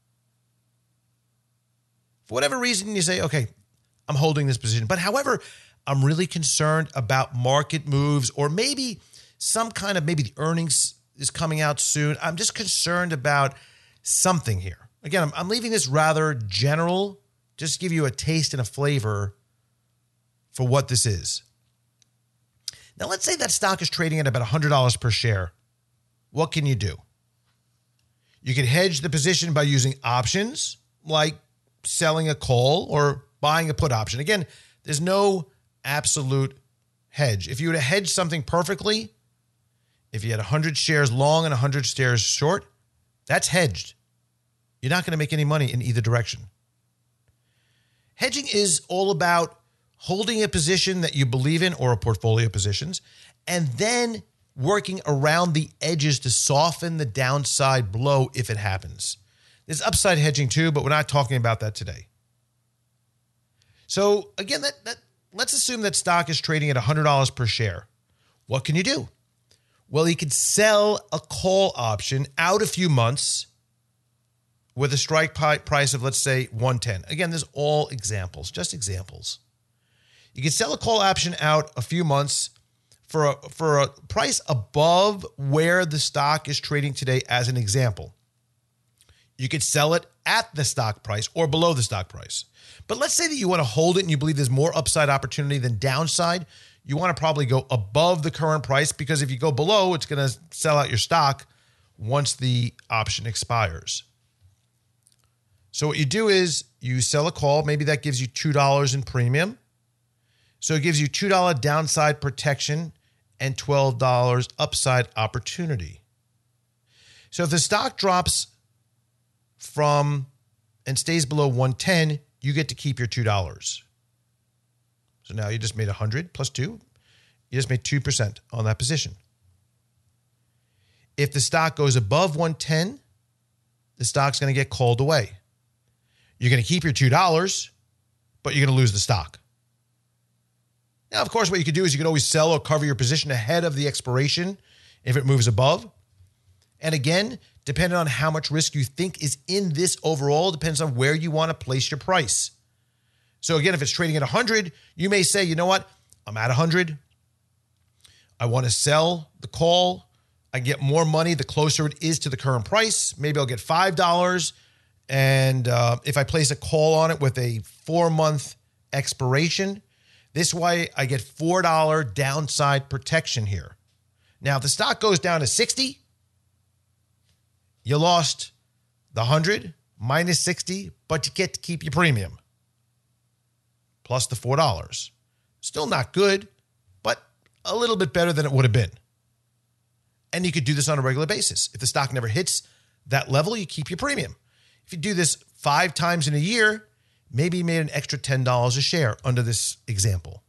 For whatever reason, you say, okay, I'm holding this position. But however, I'm really concerned about market moves, or maybe maybe the earnings is coming out soon. I'm just concerned about something here. Again, I'm leaving this rather general, just to give you a taste and a flavor for what this is. Now, let's say that stock is trading at about $100 per share. What can you do? You can hedge the position by using options, like selling a call or buying a put option. Again, there's no absolute hedge. If you were to hedge something perfectly, if you had 100 shares long and 100 shares short, that's hedged. You're not going to make any money in either direction. Hedging is all about holding a position that you believe in or a portfolio of positions, and then working around the edges to soften the downside blow if it happens. There's upside hedging too, but we're not talking about that today. So again, let's assume that stock is trading at $100 per share. What can you do? Well, you could sell a call option out a few months with a strike price of, let's say, 110. Again, there's all examples, just examples. You can sell a call option out a few months for a price above where the stock is trading today, as an example. You could sell it at the stock price or below the stock price. But let's say that you want to hold it and you believe there's more upside opportunity than downside. You want to probably go above the current price, because if you go below, it's going to sell out your stock once the option expires. So what you do is you sell a call. Maybe that gives you $2 in premium. So it gives you $2 downside protection and $12 upside opportunity. So if the stock drops from and stays below 110, you get to keep your $2. So now you just made 100 plus 2. You just made 2% on that position. If the stock goes above 110, the stock's going to get called away. You're going to keep your $2, but you're going to lose the stock. Now, of course, what you could do is you could always sell or cover your position ahead of the expiration if it moves above. And again, depending on how much risk you think is in this overall, depends on where you want to place your price. So again, if it's trading at 100, you may say, you know what? I'm at 100. I want to sell the call. I get more money the closer it is to the current price. Maybe I'll get $5. And if I place a call on it with a 4-month expiration, this way I get $4 downside protection here. Now, if the stock goes down to 60, you lost the 100 minus 60, but you get to keep your premium plus the $4. Still not good, but a little bit better than it would have been. And you could do this on a regular basis. If the stock never hits that level, you keep your premium. If you do this 5 times in a year, maybe you made an extra $10 a share under this example.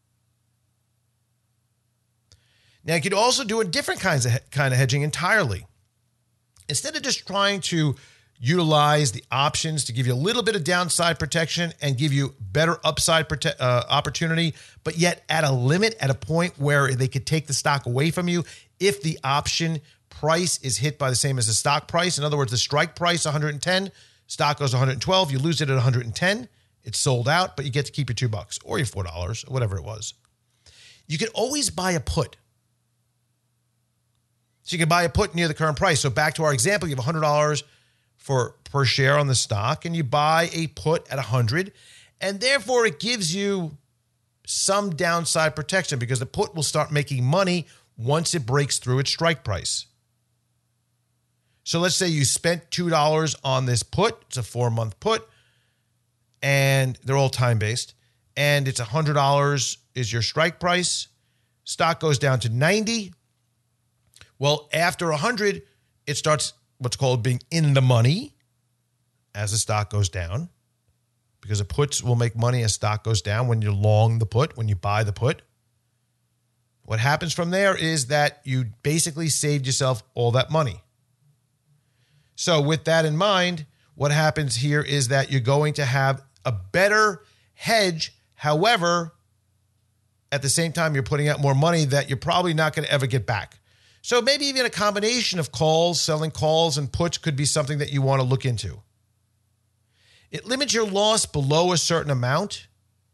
Now, you could also do a different kind of hedging entirely. Instead of just trying to utilize the options to give you a little bit of downside protection and give you better upside opportunity, but yet at a limit, at a point where they could take the stock away from you if the option price is hit by the same as the stock price. In other words, the strike price, 110, stock goes 112, you lose it at 110, it's sold out, but you get to keep your $2 or your $4, or whatever it was. You could always buy a put. So you can buy a put near the current price. So back to our example, you have $100 per share on the stock, and you buy a put at 100, and therefore it gives you some downside protection because the put will start making money once it breaks through its strike price. So let's say you spent $2 on this put. It's a 4-month put, and they're all time-based, and it's $100 is your strike price. Stock goes down to 90. Well, after 100, it starts what's called being in the money as the stock goes down, because the puts will make money as stock goes down when you're long the put, when you buy the put. What happens from there is that you basically saved yourself all that money. So with that in mind, what happens here is that you're going to have a better hedge. However, at the same time, you're putting out more money that you're probably not going to ever get back. So maybe even a combination of calls, selling calls and puts could be something that you want to look into. It limits your loss below a certain amount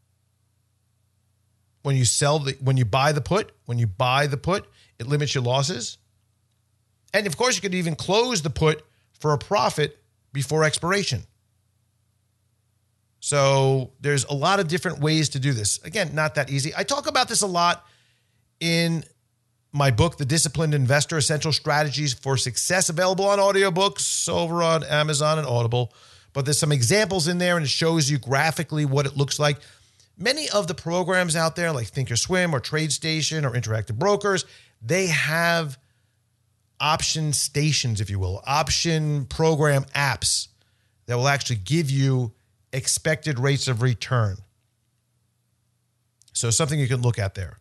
when you buy the put. When you buy the put, it limits your losses. And of course, you could even close the put for a profit before expiration. So there's a lot of different ways to do this. Again, not that easy. I talk about this a lot in my book, The Disciplined Investor, Essential Strategies for Success, available on audiobooks over on Amazon and Audible. But there's some examples in there, and it shows you graphically what it looks like. Many of the programs out there like Thinkorswim or TradeStation or Interactive Brokers, they have option stations, if you will, option program apps that will actually give you expected rates of return. So something you can look at there.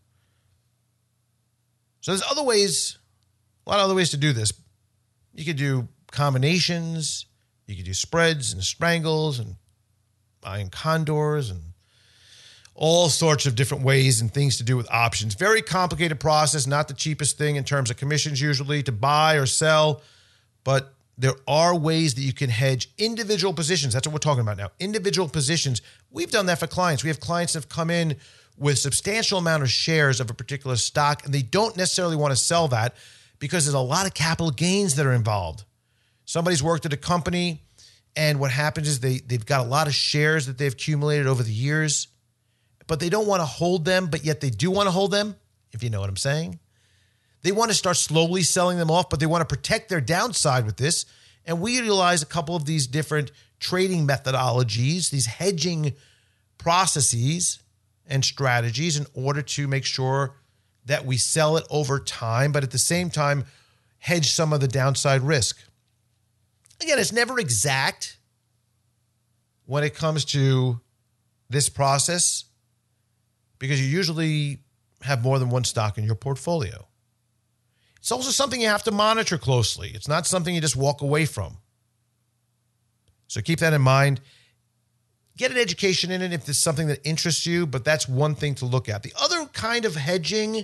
So there's other ways, a lot of other ways to do this. You could do combinations, you could do spreads and strangles and buying condors and all sorts of different ways and things to do with options. Very complicated process, not the cheapest thing in terms of commissions usually to buy or sell, but there are ways that you can hedge individual positions. That's what we're talking about now. Individual positions. We've done that for clients. We have clients that have come in with substantial amount of shares of a particular stock, and they don't necessarily want to sell that because there's a lot of capital gains that are involved. Somebody's worked at a company, and what happens is they've got a lot of shares that they've accumulated over the years, but they don't want to hold them, but yet they do want to hold them, if you know what I'm saying. They want to start slowly selling them off, but they want to protect their downside with this. And we utilize a couple of these different trading methodologies, these hedging processes and strategies in order to make sure that we sell it over time, but at the same time, hedge some of the downside risk. Again, it's never exact when it comes to this process because you usually have more than one stock in your portfolio. It's also something you have to monitor closely. It's not something you just walk away from. So keep that in mind. Get an education in it if it's something that interests you, but that's one thing to look at. The other kind of hedging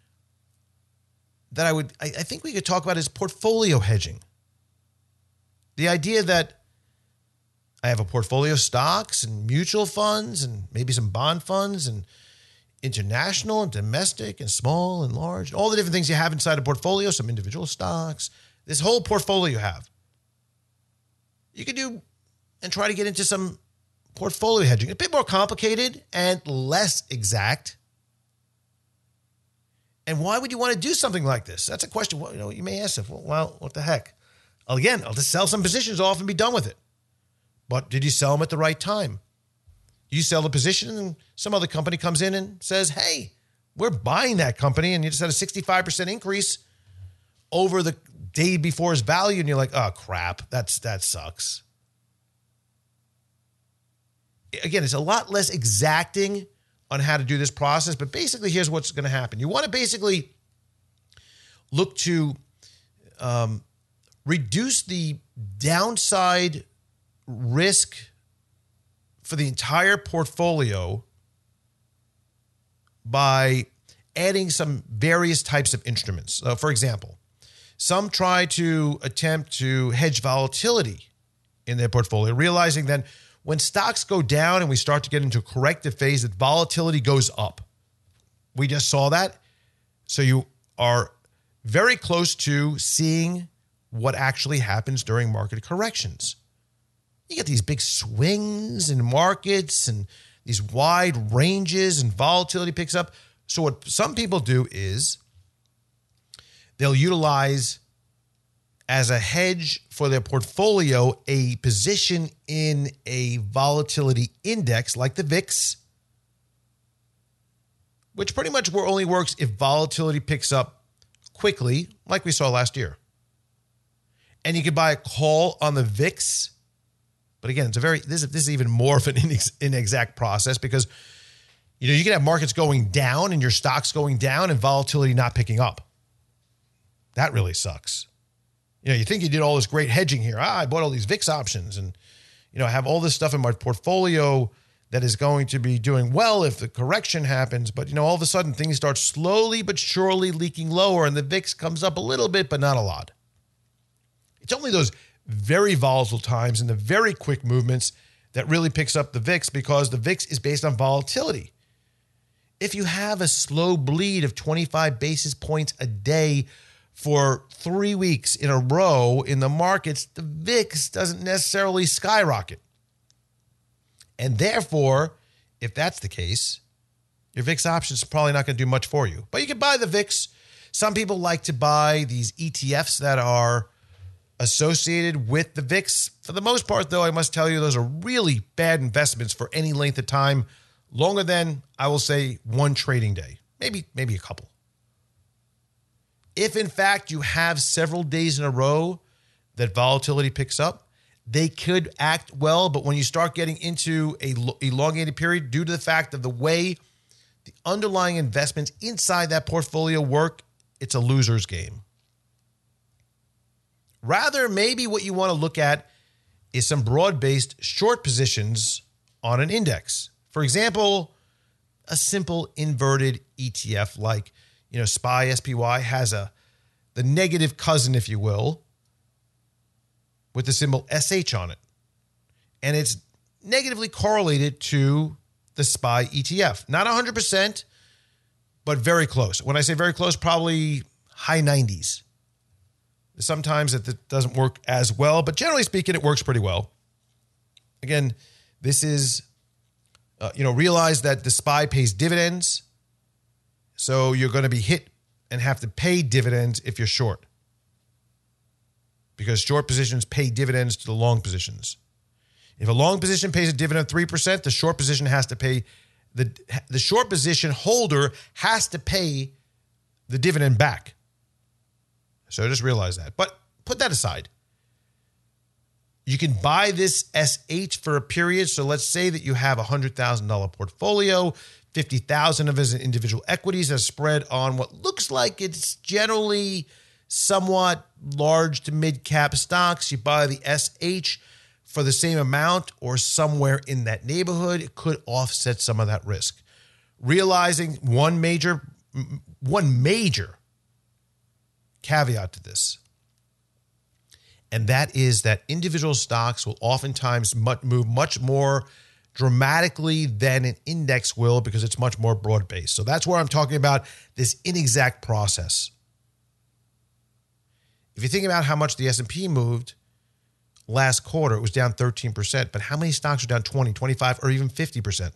that I think we could talk about is portfolio hedging. The idea that I have a portfolio of stocks and mutual funds and maybe some bond funds and international and domestic and small and large, all the different things you have inside a portfolio, some individual stocks, this whole portfolio you have. You could do and try to get into some portfolio hedging. A bit more complicated and less exact. And why would you want to do something like this? That's a question you may ask. Well, what the heck? Again, I'll just sell some positions off and be done with it. But did you sell them at the right time? You sell the position and some other company comes in and says, hey, we're buying that company, and you just had a 65% increase over the day before its value, and you're like, oh, crap, that sucks. Again, it's a lot less exacting on how to do this process, but basically here's what's going to happen. You want to basically look to reduce the downside risk for the entire portfolio by adding some various types of instruments. For example, some try to attempt to hedge volatility in their portfolio, realizing that when stocks go down and we start to get into a corrective phase, that volatility goes up. We just saw that. So you are very close to seeing what actually happens during market corrections. You get these big swings in markets and these wide ranges and volatility picks up. So what some people do is they'll utilize as a hedge for their portfolio a position in a volatility index like the VIX, which pretty much only works if volatility picks up quickly, like we saw last year. And you could buy a call on the VIX. But again, this is even more of an inexact process because you can have markets going down and your stocks going down and volatility not picking up. That really sucks. You think you did all this great hedging here. I bought all these VIX options and I have all this stuff in my portfolio that is going to be doing well if the correction happens. But all of a sudden things start slowly but surely leaking lower and the VIX comes up a little bit, but not a lot. It's only those very volatile times and the very quick movements that really picks up the VIX because the VIX is based on volatility. If you have a slow bleed of 25 basis points a day for 3 weeks in a row in the markets, the VIX doesn't necessarily skyrocket. And therefore, if that's the case, your VIX options are probably not going to do much for you. But you can buy the VIX. Some people like to buy these ETFs that are associated with the VIX. For the most part, though, I must tell you, those are really bad investments for any length of time longer than, I will say, one trading day, maybe a couple. If in fact you have several days in a row that volatility picks up, they could act well, but when you start getting into a elongated period due to the fact of the way the underlying investments inside that portfolio work, it's a loser's game. Rather, maybe what you want to look at is some broad-based short positions on an index. For example, a simple inverted ETF like, SPY, SPY has the negative cousin, if you will, with the symbol SH on it. And it's negatively correlated to the SPY ETF. Not 100%, but very close. When I say very close, probably high 90s. Sometimes it doesn't work as well, but generally speaking, it works pretty well. Again, this is, realize that the SPY pays dividends. So you're going to be hit and have to pay dividends if you're short, because short positions pay dividends to the long positions. If a long position pays a dividend of 3%, the short position has to pay, the short position holder has to pay the dividend back. So just realize that. But put that aside. You can buy this SH for a period. So let's say that you have a $100,000 portfolio, 50,000 of it is in individual equities that's spread on what looks like it's generally somewhat large to mid-cap stocks. You buy the SH for the same amount or somewhere in that neighborhood. It could offset some of that risk. Realizing one major caveat to this, and that is that individual stocks will oftentimes move much more dramatically than an index will, because it's much more broad-based. So that's where I'm talking about this inexact process. If you think about how much the S&P moved last quarter, it was down 13%, but how many stocks are down 20, 25, or even 50%?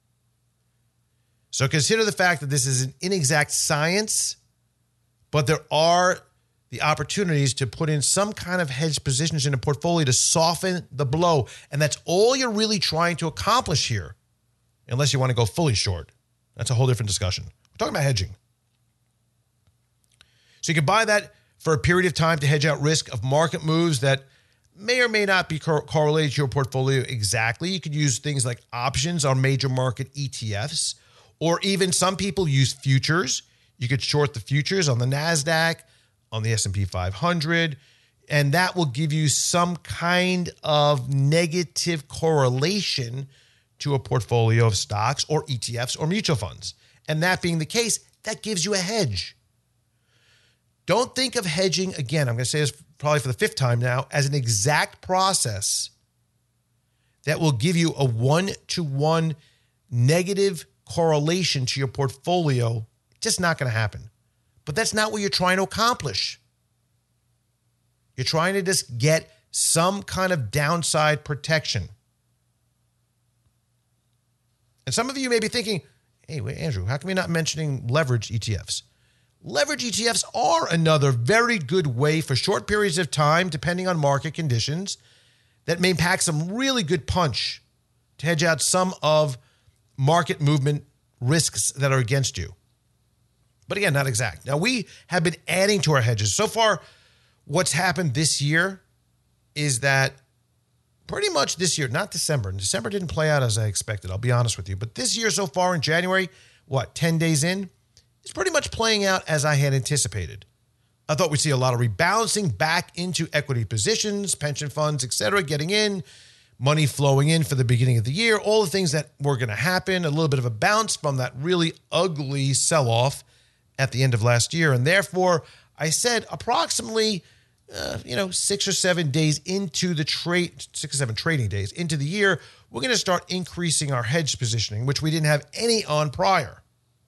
So consider the fact that this is an inexact science, but there are the opportunities to put in some kind of hedge positions in a portfolio to soften the blow. And that's all you're really trying to accomplish here, unless you want to go fully short. That's a whole different discussion. We're talking about hedging. So you can buy that for a period of time to hedge out risk of market moves that may or may not be correlated to your portfolio exactly. You could use things like options on major market ETFs, or even some people use futures. You could short the futures on the NASDAQ, on the S&P 500, and that will give you some kind of negative correlation to a portfolio of stocks or ETFs or mutual funds. And that being the case, that gives you a hedge. Don't think of hedging, again, I'm going to say this probably for the fifth time now, as an exact process that will give you a one-to-one negative correlation to your portfolio. It's just not going to happen. But that's not what you're trying to accomplish. You're trying to just get some kind of downside protection. And some of you may be thinking, hey, wait, Andrew, how come you're not mentioning leveraged ETFs? Leverage ETFs are another very good way for short periods of time, depending on market conditions, that may pack some really good punch to hedge out some of market movement risks that are against you. But again, not exact. Now, we have been adding to our hedges. So far, what's happened this year is that pretty much this year, not December. December didn't play out as I expected, I'll be honest with you. But this year so far in January, 10 days in? It's pretty much playing out as I had anticipated. I thought we'd see a lot of rebalancing back into equity positions, pension funds, et cetera, getting in, money flowing in for the beginning of the year, all the things that were going to happen, a little bit of a bounce from that really ugly sell-off at the end of last year. And therefore, I said approximately, 6 or 7 days into the trade, 6 or 7 trading days into the year, we're going to start increasing our hedge positioning, which we didn't have any on prior.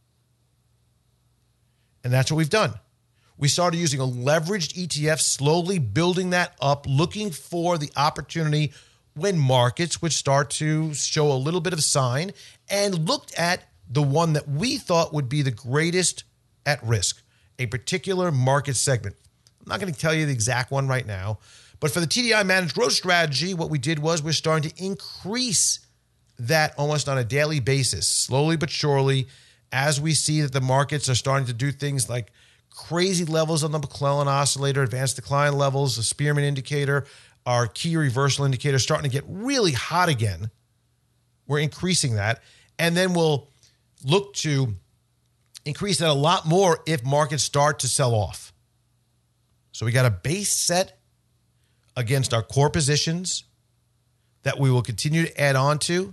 And that's what we've done. We started using a leveraged ETF, slowly building that up, looking for the opportunity when markets would start to show a little bit of sign, and looked at the one that we thought would be the greatest at risk, a particular market segment. I'm not going to tell you the exact one right now, but for the TDI Managed Growth Strategy, what we did was we're starting to increase that almost on a daily basis, slowly but surely, as we see that the markets are starting to do things like crazy levels on the McClellan oscillator, advanced decline levels, the Spearman indicator, our key reversal indicator starting to get really hot again. We're increasing that. And then we'll look to increase that a lot more if markets start to sell off. So we got a base set against our core positions that we will continue to add on to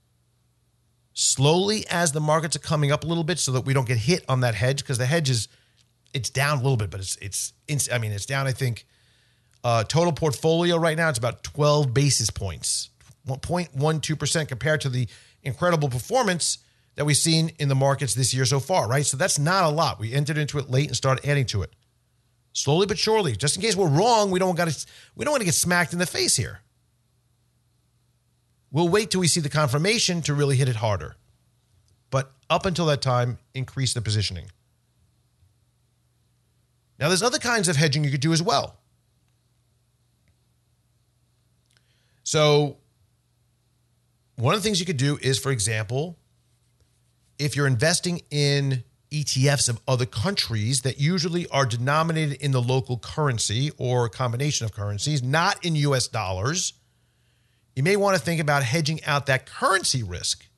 slowly as the markets are coming up a little bit so that we don't get hit on that hedge, because the hedge it's down a little bit, but it's down, I think, total portfolio right now, it's about 12 basis points, 0.12% compared to the incredible performance that we've seen in the markets this year so far, right? So that's not a lot. We entered into it late and started adding to it. Slowly but surely, just in case we're wrong, we don't want to get smacked in the face here. We'll wait till we see the confirmation to really hit it harder. But up until that time, increase the positioning. Now, there's other kinds of hedging you could do as well. So one of the things you could do is, for example, if you're investing in ETFs of other countries that usually are denominated in the local currency or a combination of currencies, not in US dollars, you may want to think about hedging out that currency risk.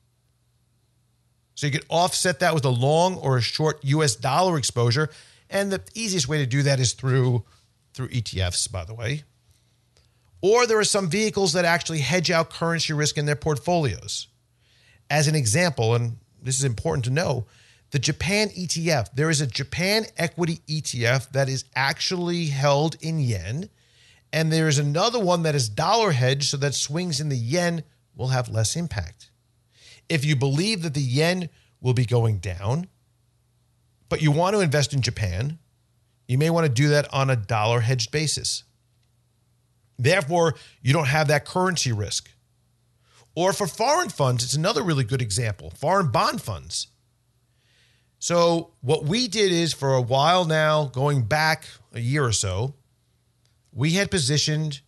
So you could offset that with a long or a short US dollar exposure. And the easiest way to do that is through ETFs, by the way. Or there are some vehicles that actually hedge out currency risk in their portfolios. As an example, and this is important to know, the Japan ETF, there is a Japan equity ETF that is actually held in yen, and there is another one that is dollar hedged so that swings in the yen will have less impact. If you believe that the yen will be going down, but you want to invest in Japan, you may want to do that on a dollar hedged basis. Therefore, you don't have that currency risk. Or for foreign funds, it's another really good example, foreign bond funds. So what we did is, for a while now, going back a year or so, we had positioned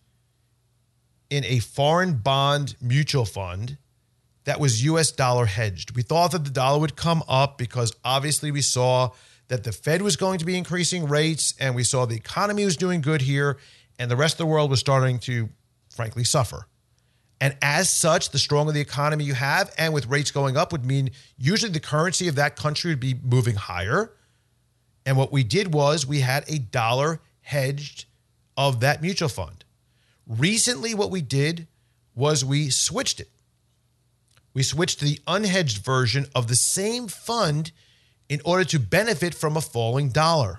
in a foreign bond mutual fund that was US dollar hedged. We thought that the dollar would come up because obviously we saw that the Fed was going to be increasing rates, and we saw the economy was doing good here, and the rest of the world was starting to, frankly, suffer. And as such, the stronger the economy you have, and with rates going up, would mean usually the currency of that country would be moving higher. And what we did was we had a dollar hedged of that mutual fund. Recently, what we did was we switched it. We switched to the unhedged version of the same fund in order to benefit from a falling dollar.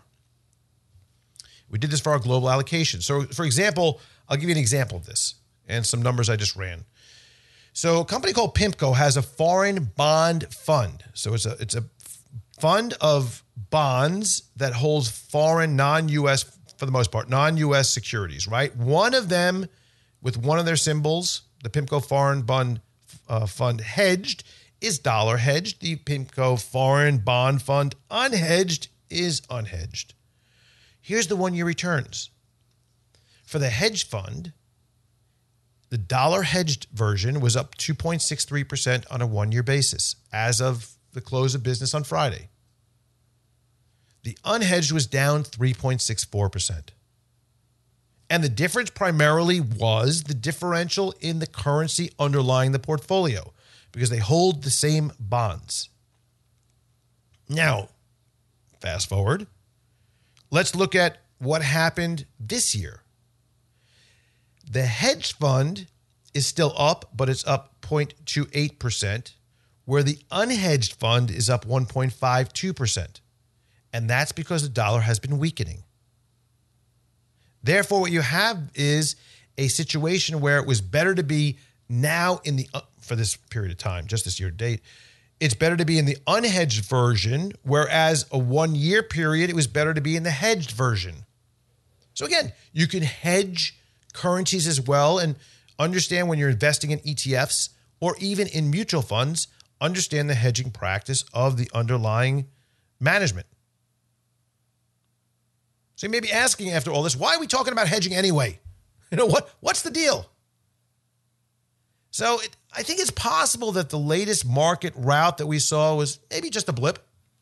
We did this for our global allocation. So, for example, I'll give you an example of this and some numbers I just ran. So a company called PIMCO has a foreign bond fund. So it's a fund of bonds that holds foreign, non-U.S., for the most part, non-U.S. securities, right? One of them, with one of their symbols, the PIMCO Foreign Bond Fund hedged, is dollar hedged. The PIMCO Foreign Bond Fund unhedged is unhedged. Here's the one-year returns. For the hedge fund, the dollar hedged version was up 2.63% on a one-year basis as of the close of business on Friday. The unhedged was down 3.64%. And the difference primarily was the differential in the currency underlying the portfolio, because they hold the same bonds. Now, fast forward. Let's look at what happened this year. The hedge fund is still up, but it's up 0.28%, where the unhedged fund is up 1.52%. And that's because the dollar has been weakening. Therefore, what you have is a situation where it was better to be now in the, for this period of time, just this year to date, it's better to be in the unhedged version, whereas a one-year period, it was better to be in the hedged version. So again, you can hedge currencies as well, and understand when you're investing in ETFs or even in mutual funds, understand the hedging practice of the underlying management. So you may be asking after all this, why are we talking about hedging anyway? You know, what's the deal? So I think it's possible that the latest market rout that we saw was maybe just a blip.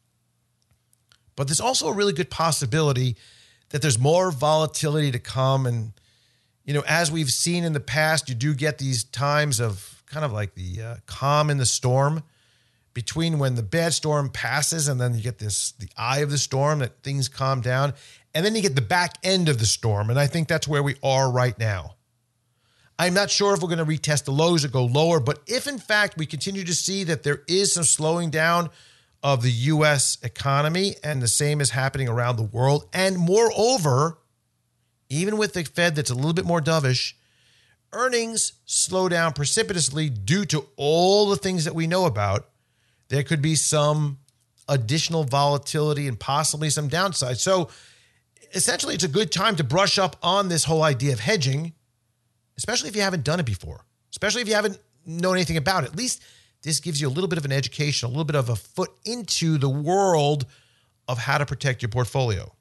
But there's also a really good possibility that there's more volatility to come. And, as we've seen in the past, you do get these times of kind of like the calm in the storm between when the bad storm passes and then you get the eye of the storm, that things calm down. And then you get the back end of the storm. And I think that's where we are right now. I'm not sure if we're going to retest the lows or go lower, but if in fact we continue to see that there is some slowing down of the U.S. economy, and the same is happening around the world, and moreover, even with the Fed that's a little bit more dovish, earnings slow down precipitously due to all the things that we know about, there could be some additional volatility and possibly some downside. So essentially, it's a good time to brush up on this whole idea of hedging, especially if you haven't done it before, especially if you haven't known anything about it. At least this gives you a little bit of an education, a little bit of a foot into the world of how to protect your portfolio.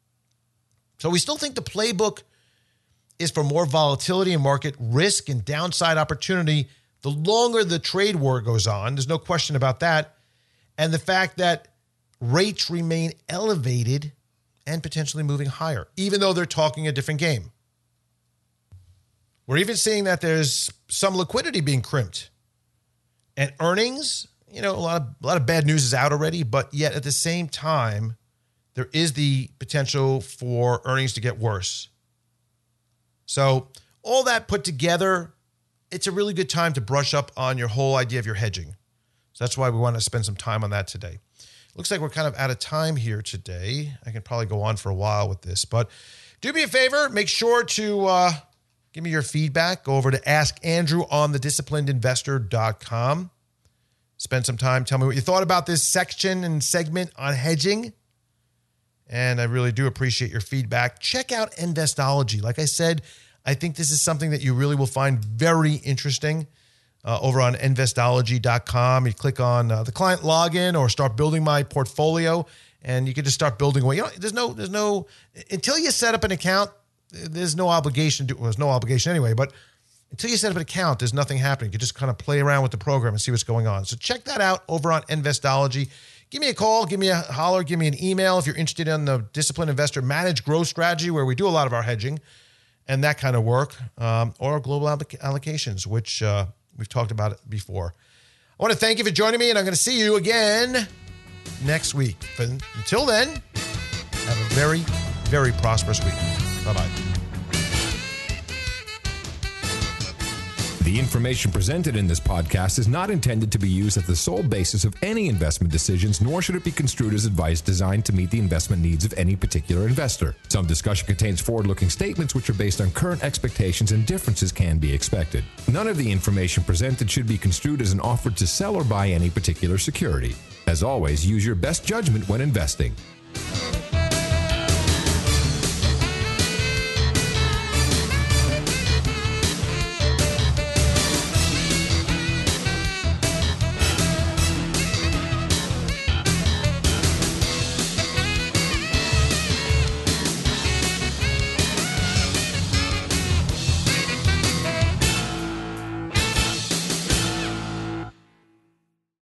So we still think the playbook is for more volatility and market risk and downside opportunity the longer the trade war goes on. There's no question about that. And the fact that rates remain elevated and potentially moving higher, even though they're talking a different game. We're even seeing that there's some liquidity being crimped. And earnings, a lot of bad news is out already, but yet at the same time, there is the potential for earnings to get worse. So all that put together, it's a really good time to brush up on your whole idea of your hedging. So that's why we want to spend some time on that today. Looks like we're kind of out of time here today. I can probably go on for a while with this, but do me a favor, make sure to give me your feedback. Go over to Ask Andrew on thedisciplinedinvestor.com. Spend some time. Tell me what you thought about this section and segment on hedging. And I really do appreciate your feedback. Check out Investology. Like I said, I think this is something that you really will find very interesting over on Investology.com. You click on the client login or start building my portfolio, and you can just start building away. There's no, until you set up an account, there's no obligation to, well, there's no obligation anyway, but until you set up an account, there's nothing happening. You just kind of play around with the program and see what's going on. So check that out over on Investology. Give me a call, give me a holler, give me an email if you're interested in the Disciplined Investor Managed Growth Strategy, where we do a lot of our hedging and that kind of work, or global allocations, which we've talked about it before. I want to thank you for joining me, and I'm going to see you again next week. But until then, have a very, very prosperous week. Bye-bye. The information presented in this podcast is not intended to be used as the sole basis of any investment decisions, nor should it be construed as advice designed to meet the investment needs of any particular investor. Some discussion contains forward-looking statements which are based on current expectations, and differences can be expected. None of the information presented should be construed as an offer to sell or buy any particular security. As always, use your best judgment when investing.